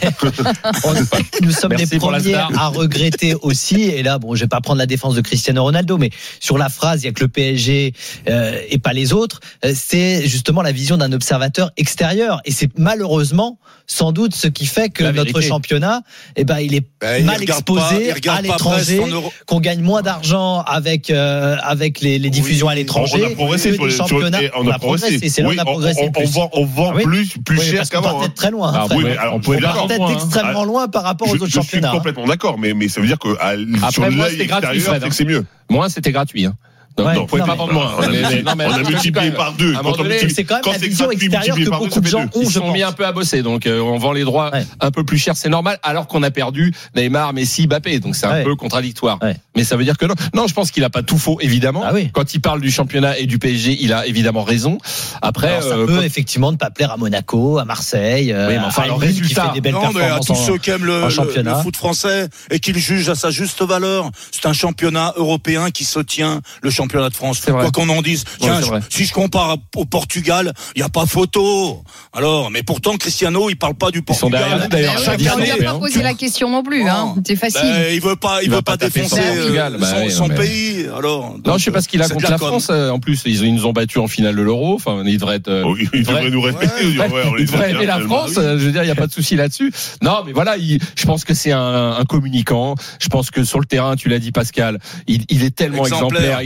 Nous sommes les premiers à regretter aussi, et là, bon, je vais pas prendre la défense de Cristiano Ronaldo, mais sur la phrase, il y a que le PSG et pas les autres, c'est justement la vision d'un observateur extérieur, et c'est malheureusement sans doute ce qui fait que notre championnat, il est mal exposé à l'étranger, qu'on gagne moins d'argent avec les diffusions à l'étranger. On a progressé sur les championnats. On a progressé. C'est là on a progressé. On vend plus cher qu'avant. On part très loin. On peut être extrêmement loin par rapport aux autres championnats. Je suis complètement d'accord, mais ça veut dire que sur l'œil extérieur, c'est que c'est mieux. Moi, c'était gratuit. Non, pas vendre moins. On a multiplié par deux. C'est quand même la vision extérieure que beaucoup de gens ont. Ils sont mis un peu à bosser, donc on vend les droits un peu plus cher, c'est normal, alors qu'on a perdu Neymar, Messi, Mbappé, donc c'est un peu contradictoire. Mais ça veut dire que non. Non, je pense qu'il a pas tout faux, évidemment. Quand il parle du championnat et du PSG, il a évidemment raison. Après, ça peut effectivement ne pas plaire à Monaco, à Marseille, à le résultat qui fait des belles performances à tous ceux qui aiment le foot français et qui le jugent à sa juste valeur. C'est un championnat européen qui se tient, le championnat championnat de France. C'est vrai. Quoi qu'on en dise. Tiens, c'est vrai. si je compare au Portugal, il n'y a pas photo. Alors, mais pourtant, Cristiano, il parle pas du Ils sont Portugal. derrière nous, d'ailleurs. Ouais, Chaque on année, lui a pas posé la question non plus, hein. C'est facile. il veut pas taper défoncer son Portugal. son pays. Alors, Non, je sais pas ce qu'il a c'est contre de la com. France. En plus, ils nous ont battus en finale de l'Euro. Enfin, ils devraient être. Il devrait nous respecter. Il devrait aimer la France. Je veux dire, il n'y a pas de souci là-dessus. Non, mais voilà, je pense que c'est un communicant. Je pense que sur le terrain, tu l'as dit, Pascal, il est tellement exemplaire.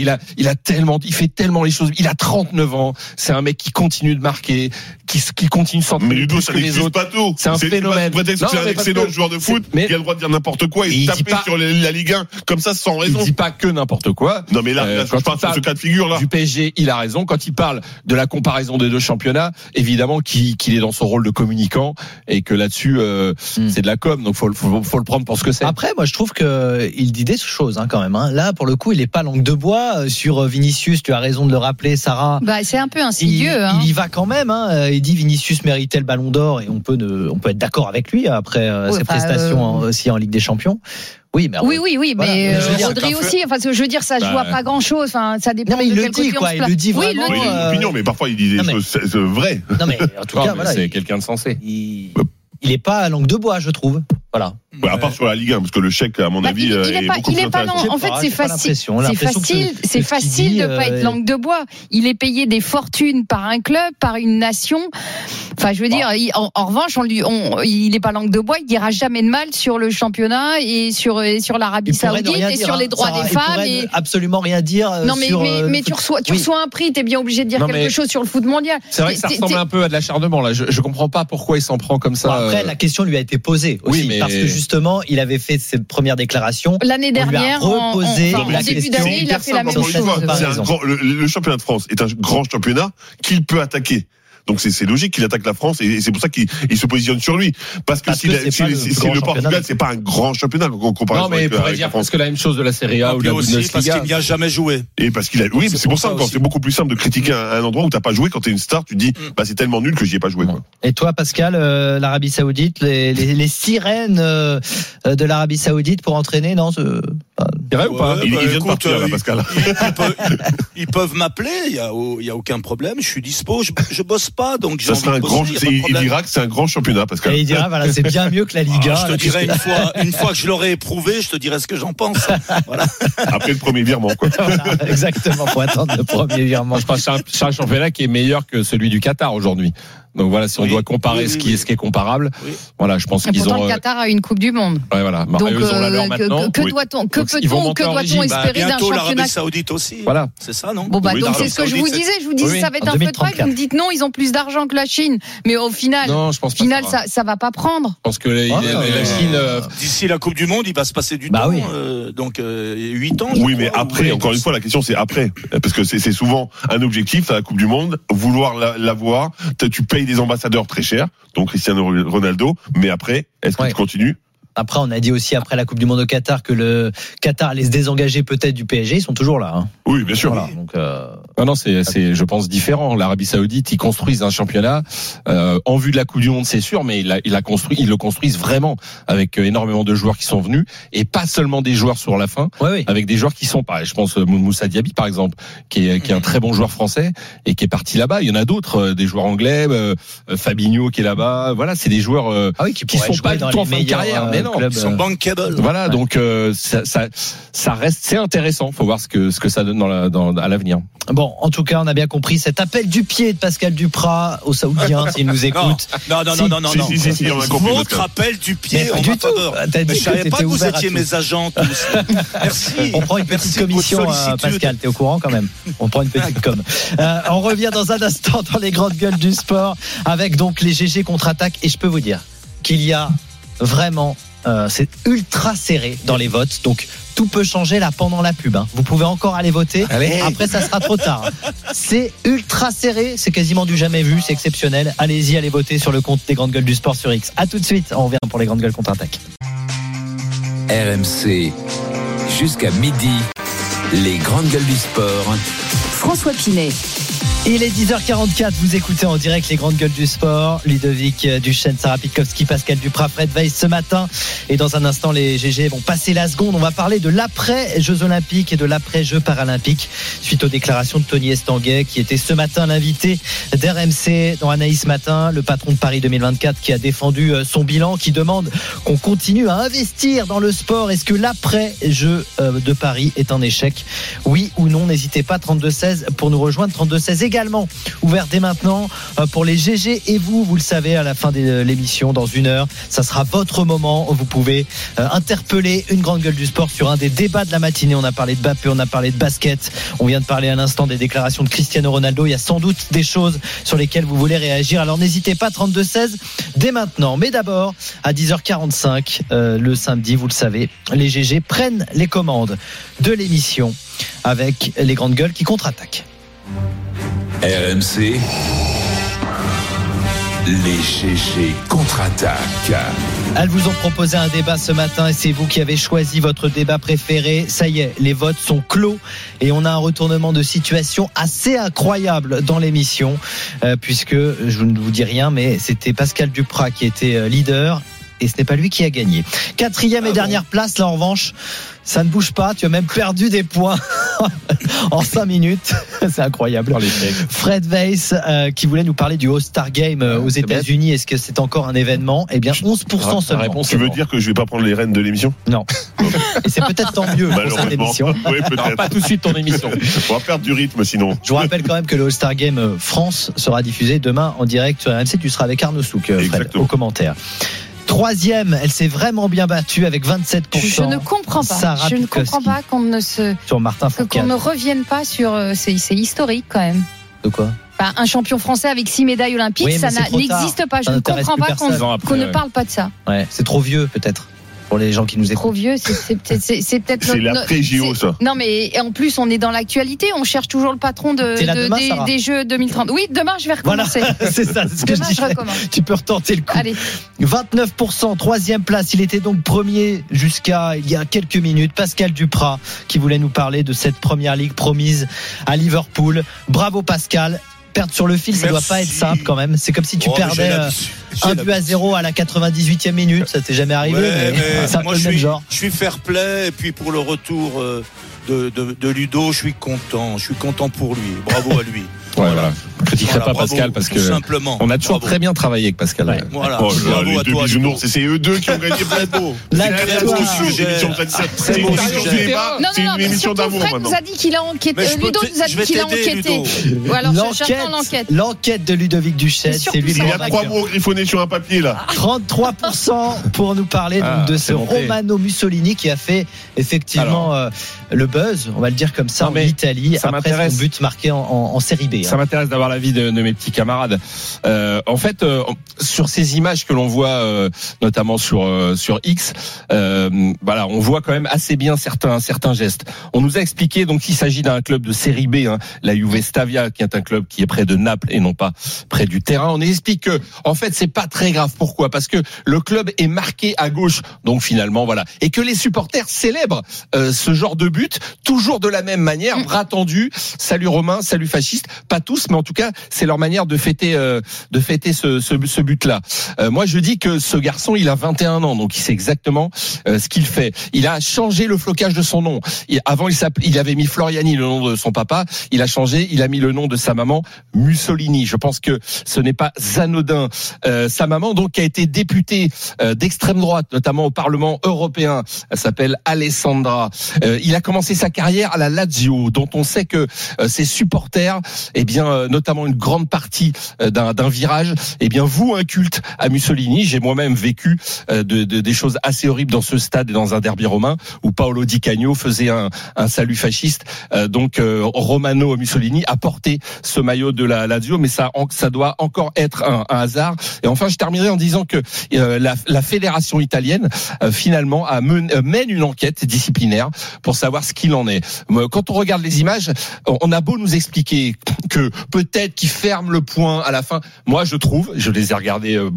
Il fait tellement les choses. Il a 39 ans. C'est un mec qui continue de marquer, qui continue de s'entraîner. Mais Ludo, plus ça que les n'existe autres. pas tout. C'est un phénomène. C'est Non, un mais parce excellent que- joueur de foot mais- qui a le droit de dire n'importe quoi et Il de dit taper pas- sur la Ligue 1 comme ça sans Il raison. dit pas que n'importe quoi. Non, mais là, quand je parle il sur parle ce cas de figure, là. du PSG, il a raison. Quand il parle de la comparaison des deux championnats, évidemment qu'il est dans son rôle de communicant et que là-dessus, c'est de la com. Donc faut le prendre pour ce que c'est. Après, moi, je trouve que il dit des choses quand même. Hein. Là, pour le coup, il est pas langue de bois sur Vinicius. Tu as raison de le rappeler, Sarah. Bah, c'est un peu insidieux. Il y va quand même. Hein. Il dit Vinicius méritait le Ballon d'Or et on peut être d'accord avec lui après ses prestations aussi en Ligue des Champions. Oui, mais oui, voilà. mais Je veux dire, Rodri aussi. Enfin, je veux dire, ça joue à pas grand-chose. Enfin, ça dépend non, mais de il quel le dit, côté quoi. on se Il place. le dit Oui, vraiment. il le Il dit. a une opinion, mais parfois il dit des choses vraies. Non, mais en tout cas, voilà. C'est quelqu'un de sensé. Il est pas à langue de bois, je trouve. Voilà. À part sur la Ligue 1, parce que le chèque, à mon avis, il est est pas, beaucoup il plus est pas intéressant. en fait, c'est facile. C'est facile de pas être langue de bois. Il est payé des fortunes par un club, par une nation. Enfin, je veux dire, en revanche, il est pas langue de bois. Il dira jamais de mal sur le championnat et sur l'Arabie Saoudite et sur les droits des femmes. Il pourrait absolument rien dire. Non, mais tu reçois un prix. T'es bien obligé de dire quelque chose sur le foot mondial. C'est vrai que ça ressemble un peu à de l'acharnement là. Je comprends pas pourquoi il s'en prend comme ça. Après, la question lui a été posée aussi, parce que justement, il avait fait ses premières déclarations. L'année dernière, en début d'année, il a fait la même chose. Le championnat de France est un grand championnat qu'il peut attaquer. Donc c'est logique qu'il attaque la France et c'est pour ça qu'il se positionne sur lui. Parce que si le Portugal, c'est pas un grand championnat comparé. Non, mais il pourrait dire presque la même chose de la Serie A ou de la Bundesliga. Parce qu'il n'y a jamais joué. Et parce qu'il a, oui, c'est pour ça encore, c'est beaucoup plus simple de critiquer un endroit où t'as pas joué. Quand t'es une star, tu dis, c'est tellement nul que j'y ai pas joué, quoi. Et toi, Pascal, l'Arabie Saoudite, les sirènes de l'Arabie Saoudite pour entraîner, non? C'est vrai ou pas? Il vient de partir, là, Pascal. Ils peuvent m'appeler, il y a aucun problème, je suis dispo, je bosse pas, donc ça sera un grand, il dira que c'est un grand championnat, Pascal. Et il dira, voilà, c'est bien mieux que la Liga. Je te dirai une fois que je l'aurai éprouvé, je te dirai ce que j'en pense. Voilà. Après le premier virement, quoi. Voilà, exactement, faut attendre le premier virement. Je pense que c'est un championnat qui est meilleur que celui du Qatar aujourd'hui. Donc voilà, si on doit comparer ce qui est comparable, voilà, je pense qu'ils ont. Le Qatar a une Coupe du Monde. Ouais, voilà. Donc, ils ont la leur maintenant. que peut-on espérer d'un championnat? L'Arabie Saoudite aussi. Voilà. C'est ça, non? Bon, donc c'est ce que je vous disais. Je vous disais, ça va être un peu de près. Vous me dites non, ils ont plus d'argent que la Chine. Mais au final, ça va pas prendre. Je pense que la Chine. D'ici la Coupe du Monde, il va se passer du temps. Donc, 8 ans. Oui, mais après, encore une fois, la question c'est après. Parce que c'est souvent un objectif, la Coupe du Monde, vouloir l'avoir. Tu payes des ambassadeurs très chers, donc Cristiano Ronaldo, mais après, est-ce que tu continues? Après, on a dit aussi après la Coupe du Monde au Qatar que le Qatar allait se désengager peut-être du PSG. Ils sont toujours là. Hein. Oui, bien sûr. Voilà, donc, non, c'est, je pense, différent. L'Arabie Saoudite, ils construisent un championnat en vue de la Coupe du Monde, c'est sûr, mais ils le construisent vraiment avec énormément de joueurs qui sont venus et pas seulement des joueurs sur la fin, avec des joueurs qui sont pas. Je pense Moussa Diaby par exemple, qui est un très bon joueur français et qui est parti là-bas. Il y en a d'autres, des joueurs anglais, Fabinho qui est là-bas. Voilà, c'est des joueurs qui sont pas du tout en fin de carrière, mais non, ils sont bankable. Voilà, donc ça reste, c'est intéressant. Faut voir ce que ça donne à l'avenir. Bon, en tout cas, on a bien compris cet appel du pied de Pascal Duprat aux Saoudiens, s'il nous écoute. Non. Votre appel du pied en ma faveur. Je savais pas que vous étiez mes agents tous. Merci. On prend une petite commission, Pascal, t'es au courant quand même. On prend une petite com. On revient dans un instant dans les grandes gueules du sport avec donc les GG contre-attaque. Et je peux vous dire qu'il y a vraiment, c'est ultra serré dans les votes. Donc tout peut changer là pendant la pub. Vous pouvez encore aller voter. Allez. Après, ça sera trop tard. C'est ultra serré. C'est quasiment du jamais vu. C'est exceptionnel. Allez-y, allez voter sur le compte des grandes gueules du sport sur X. À tout de suite. On revient pour les grandes gueules contre-attaque. RMC jusqu'à midi. Les grandes gueules du sport. François Pinet. Il est 10h44, vous écoutez en direct les grandes gueules du sport. Ludovic Duchesne, Sarah Pitkowski, Pascal Duprat, Fred Weiss ce matin. Et dans un instant, les GG vont passer la seconde. On va parler de l'après-Jeux Olympiques et de l'après-Jeux Paralympiques suite aux déclarations de Tony Estanguet qui était ce matin l'invité d'RMC dans Anaïs Matin, le patron de Paris 2024 qui a défendu son bilan, qui demande qu'on continue à investir dans le sport. Est-ce que l'après-Jeux de Paris est un échec ? Oui ou non ? N'hésitez pas, 32-16 pour nous rejoindre, 32-16 également ouvert dès maintenant pour les GG et vous le savez, à la fin de l'émission dans 1 heure, ça sera votre moment. Vous pouvez interpeller une grande gueule du sport sur un des débats de la matinée. On a parlé de Mbappé, on a parlé de basket, on vient de parler à l'instant des déclarations de Cristiano Ronaldo. Il y a sans doute des choses sur lesquelles vous voulez réagir, alors n'hésitez pas, 32-16 dès maintenant. Mais d'abord, à 10h45 le samedi, vous le savez, les GG prennent les commandes de l'émission avec les grandes gueules qui contre-attaquent. RMC, les GG contre-attaquent. Elles vous ont proposé un débat ce matin et c'est vous qui avez choisi votre débat préféré. Ça y est, les votes sont clos et on a un retournement de situation assez incroyable dans l'émission puisque, je ne vous dis rien, mais c'était Pascal Duprat qui était leader et ce n'est pas lui qui a gagné. 4e et dernière place, là en revanche, ça ne bouge pas. Tu as même perdu des points en 5 minutes. C'est incroyable. Fred Weiss qui voulait nous parler du All-Star Game aux États-Unis. Est-ce que c'est encore un événement ? Eh bien, 11% seulement. Tu veux dire que je vais pas prendre les rênes de l'émission ? Non. Et c'est peut-être tant mieux pour cette émission. Oui, peut-être. Pas tout de suite ton émission. On va perdre du rythme sinon. Je vous rappelle quand même que le All-Star Game France sera diffusé demain en direct sur RMC. Tu seras avec Arnaud Souk, Fred, au commentaire. 3e, elle s'est vraiment bien battue avec 27%. Je ne comprends pas. Je ne comprends pas qu'on ne sur Martin Fourcade. Qu'on ne revienne pas sur. C'est historique quand même. De quoi ? Un champion français avec 6 médailles olympiques, oui, ça n'existe pas. Je ne comprends pas qu'on ne parle pas de ça. Ouais, c'est trop vieux peut-être. Pour les gens qui nous écoutent. Trop vieux, c'est peut-être. C'est l'après-JO, ça. Non, mais en plus, on est dans l'actualité. On cherche toujours le patron des Jeux 2030. Oui, demain, je vais recommencer. Voilà, c'est ça, c'est ce que demain, je recommence. Tu peux retenter le coup. Allez. 29%, 3e place. Il était donc premier jusqu'à il y a quelques minutes. Pascal Duprat, qui voulait nous parler de cette première ligue promise à Liverpool. Bravo, Pascal. Perdre sur le fil, ça ne doit pas être simple quand même. C'est comme si tu perdais 1-0 à la 98e minute. Ça t'est jamais arrivé, mais c'est un peu le même genre. Je suis fair play et puis pour le retour de Ludo, je suis content pour lui. Bravo à lui. Voilà. Je critiquerai pas Pascal parce que on a toujours très bien travaillé avec Pascal. Ouais. Voilà. Bravo à toi. C'est eux deux qui ont gagné Bravo. C'est une émission d'amour maintenant. Fred nous a dit qu'il a enquêté. Ludo nous a dit qu'il a enquêté. Alors j'attends l'enquête. L'enquête de Ludovic Duchesne, c'est lui. Il y a 3 mots griffonnés sur un papier là. 33% pour nous parler de ce Romano Mussolini qui a fait effectivement le buzz, on va le dire comme ça, en Italie après son but marqué en série B. Ça m'intéresse d'avoir l'avis de mes petits camarades. En fait, sur ces images que l'on voit, notamment sur X, voilà, on voit quand même assez bien certains gestes. On nous a expliqué donc qu'il s'agit d'un club de série B, la Juve Stabia, qui est un club qui est près de Naples et non pas près du terrain. On explique que, en fait, c'est pas très grave. Pourquoi ? Parce que le club est marqué à gauche, donc finalement, voilà, et que les supporters célèbrent ce genre de but toujours de la même manière, bras tendus, salut Romain, salut fasciste. Pas tous, mais en tout cas, c'est leur manière de fêter ce but-là. Moi, je dis que ce garçon, il a 21 ans, donc il sait exactement ce qu'il fait. Il a changé le flocage de son nom. Avant, il avait mis Floriani, le nom de son papa. Il a changé, il a mis le nom de sa maman, Mussolini. Je pense que ce n'est pas anodin. Sa maman, donc, a été députée d'extrême droite, notamment au Parlement européen. Elle s'appelle Alessandra. Il a commencé sa carrière à la Lazio, dont on sait que ses supporters, eh bien, notamment une grande partie d'un virage, eh bien, vouent un culte à Mussolini. J'ai moi-même vécu des choses assez horribles dans ce stade et dans un derby romain où Paolo Di Canio faisait un salut fasciste. Donc, Romano Mussolini a porté ce maillot de la Lazio, mais ça doit encore être un hasard. Et enfin, je terminerai en disant que la fédération italienne, finalement, mène une enquête disciplinaire pour savoir ce qu'il en est. Quand on regarde les images, on a beau nous expliquer que peut-être qu'il ferme le point à la fin. Moi, je les ai regardés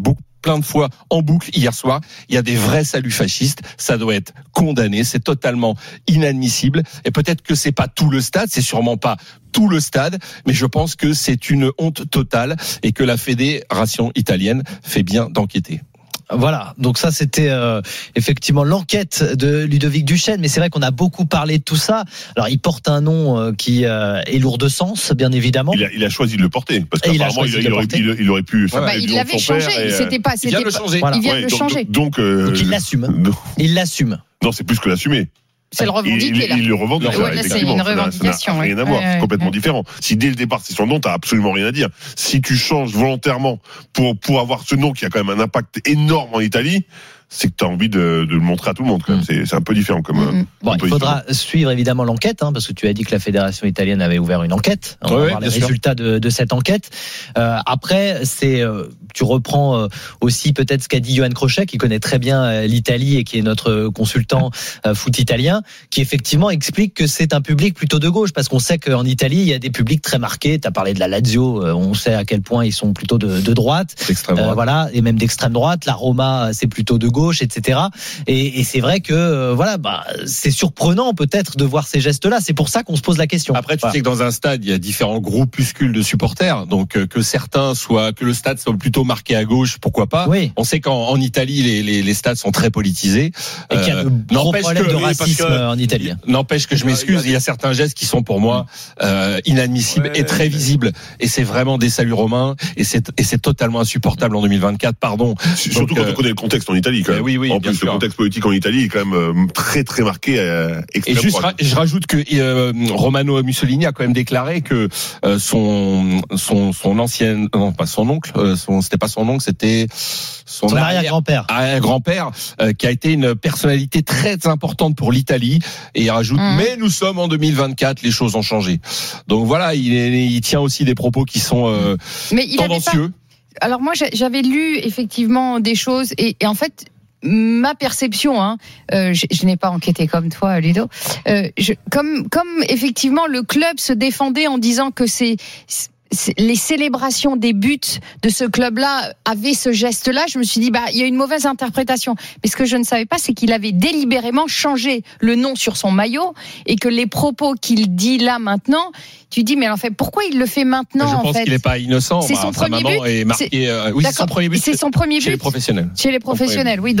plein de fois en boucle hier soir. Il y a des vrais saluts fascistes. Ça doit être condamné. C'est totalement inadmissible. Et peut-être que c'est pas tout le stade, c'est sûrement pas tout le stade, mais je pense que c'est une honte totale et que la fédération italienne fait bien d'enquêter. Voilà, donc ça c'était effectivement l'enquête de Ludovic Duchesne, mais c'est vrai qu'on a beaucoup parlé de tout ça. Alors il porte un nom qui est lourd de sens, bien évidemment. Il a choisi de le porter, parce qu'apparemment il aurait pu... il l'avait changé, il vient de le changer. Voilà. Il vient de le changer. Donc il l'assume. Il l'assume. Non, c'est plus que l'assumer. C'est le revendiquer, là. Il le revendique. Ouais, là, c'est une revendication. Ça n'a rien à voir. C'est complètement différent. Si dès le départ, c'est son nom, t'as absolument rien à dire. Si tu changes volontairement pour avoir ce nom qui a quand même un impact énorme en Italie, c'est que tu as envie de le montrer à tout le monde. Quand même. C'est un peu différent comme. Bon, il faudra suivre évidemment l'enquête, parce que tu as dit que la fédération italienne avait ouvert une enquête. On va voir les résultats de cette enquête. Après, tu reprends aussi peut-être ce qu'a dit Johan Crochet, qui connaît très bien l'Italie et qui est notre consultant foot italien, qui effectivement explique que c'est un public plutôt de gauche, parce qu'on sait qu'en Italie, il y a des publics très marqués. Tu as parlé de la Lazio, on sait à quel point ils sont plutôt de droite. Voilà, et même d'extrême droite. La Roma, c'est plutôt de gauche, etc. Et c'est vrai que c'est surprenant peut-être de voir ces gestes-là. C'est pour ça qu'on se pose la question. Après, tu sais que dans un stade, il y a différents groupuscules de supporters. Donc que le stade soit plutôt marqué à gauche, pourquoi pas. Oui. On sait qu'en Italie, les stades sont très politisés. Et qu'il y a de gros problèmes de racisme en Italie. N'empêche que je m'excuse, il y a certains gestes qui sont pour moi inadmissibles et très visibles. Et c'est vraiment des saluts romains. Et c'est totalement insupportable en 2024. Pardon. Surtout quand on connaît le contexte en Italie. Oui, en plus, le contexte politique en Italie est quand même très très marqué. Et je rajoute que Romano Mussolini a quand même déclaré que son ancienne, non pas son oncle, c'était pas son oncle, c'était son arrière-grand-père. Arrière-grand-père, qui a été une personnalité très importante pour l'Italie. Et il rajoute, mais nous sommes en 2024, les choses ont changé. Donc voilà, il tient aussi des propos qui sont tendancieux. Alors moi, j'avais lu effectivement des choses et en fait, ma perception, je n'ai pas enquêté comme toi, Ludo. Comme effectivement le club se défendait en disant que les célébrations des buts de ce club-là avaient ce geste-là, je me suis dit, il y a une mauvaise interprétation. Mais ce que je ne savais pas, c'est qu'il avait délibérément changé le nom sur son maillot et que les propos qu'il dit là maintenant, tu dis, mais en fait, pourquoi il le fait maintenant? Je pense qu'il n'est pas innocent. C'est son premier but. Est marqué, oui, c'est son premier but. C'est son premier but. Chez les professionnels. Chez les professionnels, oui.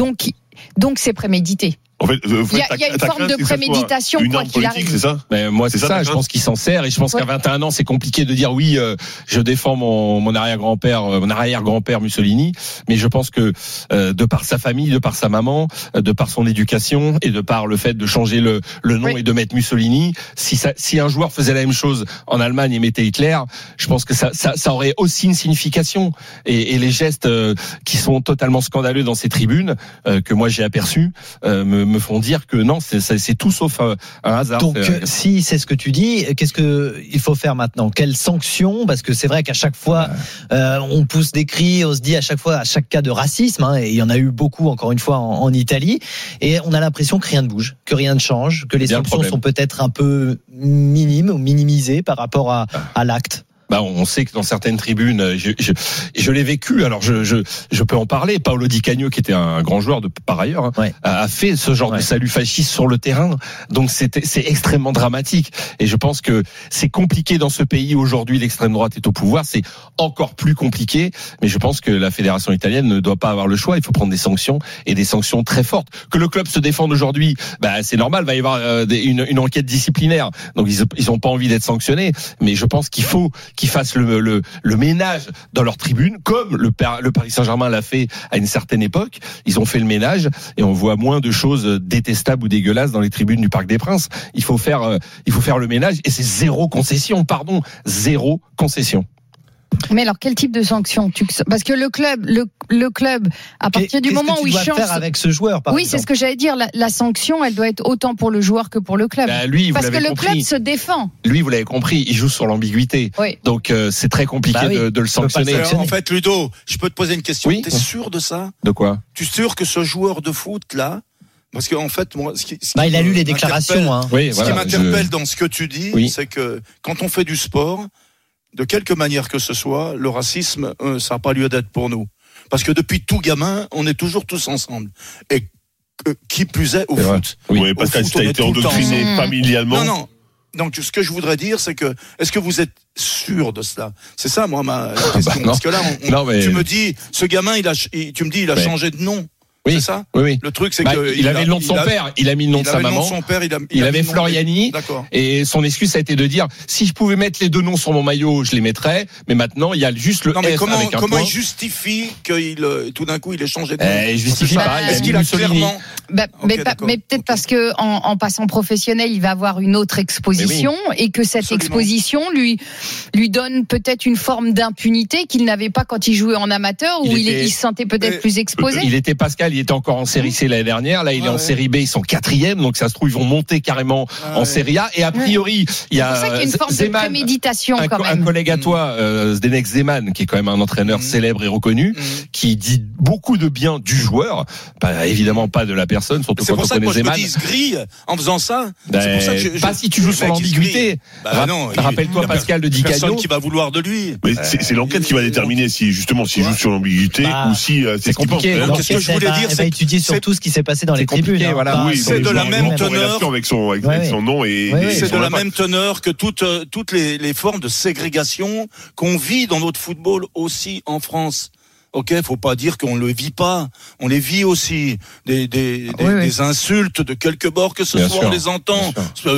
Donc c'est prémédité. En fait, il y a une forme de préméditation, quoi qu'il arrive. C'est ça? Mais moi, c'est ça. Je pense qu'il s'en sert et je pense qu'à 21 ans, c'est compliqué de dire oui, je défends mon arrière-grand-père Mussolini. Mais je pense que de par sa famille, de par sa maman, de par son éducation et de par le fait de changer le nom et de mettre Mussolini, si un joueur faisait la même chose en Allemagne et mettait Hitler, je pense que ça aurait aussi une signification. Et les gestes qui sont totalement scandaleux dans ces tribunes que moi j'ai aperçus me font dire que non, c'est tout sauf un hasard. Donc, si c'est ce que tu dis, qu'est-ce qu'il faut faire maintenant? Quelles sanctions? Parce que c'est vrai qu'à chaque fois, on pousse des cris, on se dit à chaque cas de racisme, et il y en a eu beaucoup, encore une fois, en Italie, et on a l'impression que rien ne bouge, que rien ne change, que les sanctions sont peut-être un peu minimes ou minimisées par rapport à l'acte. On sait que dans certaines tribunes, je l'ai vécu. Alors je peux en parler. Paolo Di Canio, qui était un grand joueur par ailleurs, a fait ce genre de salut fasciste sur le terrain. Donc c'est extrêmement dramatique. Et je pense que c'est compliqué dans ce pays aujourd'hui. L'extrême droite est au pouvoir. C'est encore plus compliqué. Mais je pense que la fédération italienne ne doit pas avoir le choix. Il faut prendre des sanctions et des sanctions très fortes. Que le club se défende aujourd'hui, c'est normal. Il va y avoir une enquête disciplinaire. Donc ils ont pas envie d'être sanctionnés. Mais je pense qu'il faut qu'ils fassent le ménage dans leur tribune, comme le Paris Saint-Germain l'a fait à une certaine époque. Ils ont fait le ménage et on voit moins de choses détestables ou dégueulasses dans les tribunes du Parc des Princes. Il faut faire le ménage et c'est zéro concession. Mais alors, quel type de sanction? Parce que le club, à partir du moment où il change. Qu'est-ce que tu dois faire avec ce joueur, par exemple? C'est ce que j'allais dire. La sanction, elle doit être autant pour le joueur que pour le club. Parce que le club se défend. Lui, vous l'avez compris, il joue sur l'ambiguïté. Oui. Donc, c'est très compliqué de le sanctionner. En fait, Ludo, je peux te poser une question. Oui. T'es sûr de ça? De quoi? Tu es sûr que ce joueur de foot, là, parce qu'en fait, moi, il a lu les déclarations. Ce qui m'interpelle dans ce que tu dis, c'est que quand on fait du sport, de quelque manière que ce soit, le racisme, ça n'a pas lieu d'être pour nous. Parce que depuis tout gamin, on est toujours tous ensemble. Et qui plus est au foot. Oui, parce que tu as été endoctriné familialement. Non. Donc, ce que je voudrais dire, c'est que, est-ce que vous êtes sûr de cela? C'est ça, moi, ma question. Parce que là, tu me dis, ce gamin, tu me dis, il a changé de nom. Oui, c'est ça? Oui. Le truc, c'est que il avait le nom de son père, il a mis le nom de sa maman. Il avait Floriani. Et son excuse, ça a été de dire, si je pouvais mettre les deux noms sur mon maillot, je les mettrais. Mais maintenant, il y a juste le F avec un point. Comment il justifie tout d'un coup, il ait changé de nom? Il justifie pas. Est-ce qu'il a clairement... mais peut-être parce que en passant professionnel, il va avoir une autre exposition et que cette exposition lui donne peut-être une forme d'impunité qu'il n'avait pas quand il jouait en amateur, où il se sentait peut-être plus exposé. Il était Pascal, il était encore en série C l'année dernière. Là, il est en série B, ils sont 4e, donc ça se trouve ils vont monter carrément en série A. Et a priori, il y a c'est pour ça qu'il y a une forme de préméditation quand même. Un collègue à toi, Zdenek Zeman, qui est quand même un entraîneur célèbre et reconnu, qui dit beaucoup de bien du joueur, évidemment pas de la personne, surtout quand on connaît Zeman. C'est pour ça que je me dis, il se grille en faisant ça. C'est pour ça que pas si tu joues sur l'ambiguïté. Rappelle-toi Pascal de Di Canio. Personne qui va vouloir de lui. Mais c'est l'enquête qui va déterminer s'il joue sur l'ambiguïté ou si c'est compliqué. Qu'est-ce que je voulais dire, c'est étudier surtout ce qui s'est passé dans les tribunes. C'est de la même teneur avec son nom et c'est de la même teneur que toutes les formes de ségrégation qu'on vit dans notre football aussi en France. Ok, faut pas dire qu'on le vit pas. On les vit aussi. Des insultes de quelque bord que ce soit, on les entend.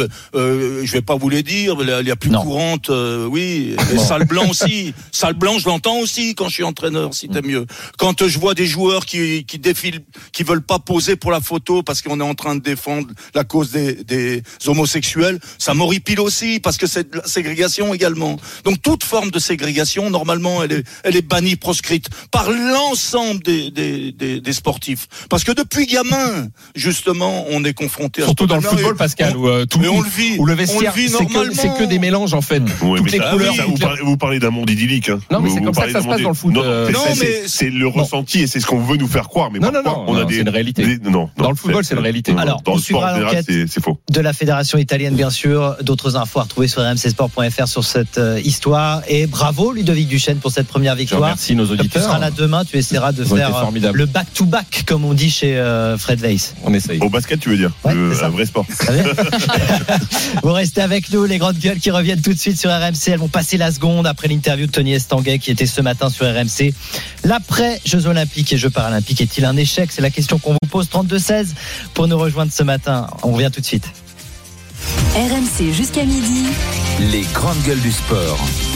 Je vais pas vous les dire. La plus courante, les sales blancs aussi. Sales blancs, je l'entends aussi quand je suis entraîneur, si t'es mieux. Quand je vois des joueurs qui défilent, qui veulent pas poser pour la photo parce qu'on est en train de défendre la cause des homosexuels, ça m'horripile aussi parce que c'est de la ségrégation également. Donc toute forme de ségrégation, normalement, elle est bannie, proscrite par l'ensemble des sportifs. Parce que depuis gamin, justement, on est confronté à surtout dans le football, Pascal, où on le vit. Où le vestiaire, c'est que des mélanges, en fait. Toutes les couleurs. Vous parlez d'un monde idyllique. Hein. Non, mais c'est comme ça que ça se passe dans le foot. C'est le ressenti et c'est ce qu'on veut nous faire croire. Mais non, c'est une réalité. Dans le football, c'est une réalité. Alors, dans on le sport en général, c'est faux. De la fédération italienne, bien sûr. D'autres infos à retrouver sur rmcsport.fr sur cette histoire. Et bravo, Ludovic Duchesne, pour cette première victoire. Merci nos auditeurs. Tu seras là demain, tu essaieras de faire le back-to-back, comme on dit chez Fred Weiss. On essaye. Au basket, tu veux dire? Un vrai sport. Vous restez avec nous, les grandes gueules qui reviennent tout de suite sur RMC. Elles vont passer la seconde après l'interview de Tony Estanguet qui était ce matin sur RMC. L'après Jeux Olympiques et Jeux Paralympiques est-il un échec? C'est la question qu'on vous pose. 32-16 pour nous rejoindre ce matin. On revient tout de suite. RMC jusqu'à midi. Les grandes gueules du sport.